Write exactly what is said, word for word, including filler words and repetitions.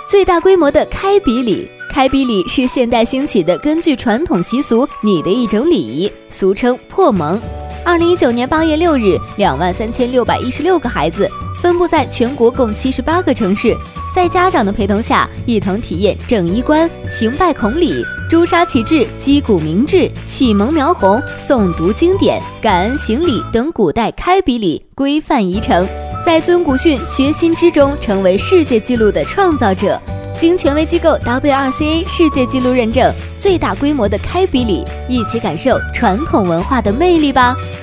最大规模的开笔礼。开笔礼是现代兴起的根据传统习俗拟的一种礼仪，俗称破蒙。二零一九年八月六日，两万三千六百一十六个孩子分布在全国共七十八个城市，在家长的陪同下，一同体验正衣冠、行拜孔礼、朱砂启制、击鼓鸣志、启蒙描红、诵读经典、感恩行礼等古代开笔礼规范仪程，在遵古训、学新知中成为世界纪录的创造者。经权威机构 W R C A 世界纪录认证，最大规模的开笔礼，一起感受传统文化的魅力吧。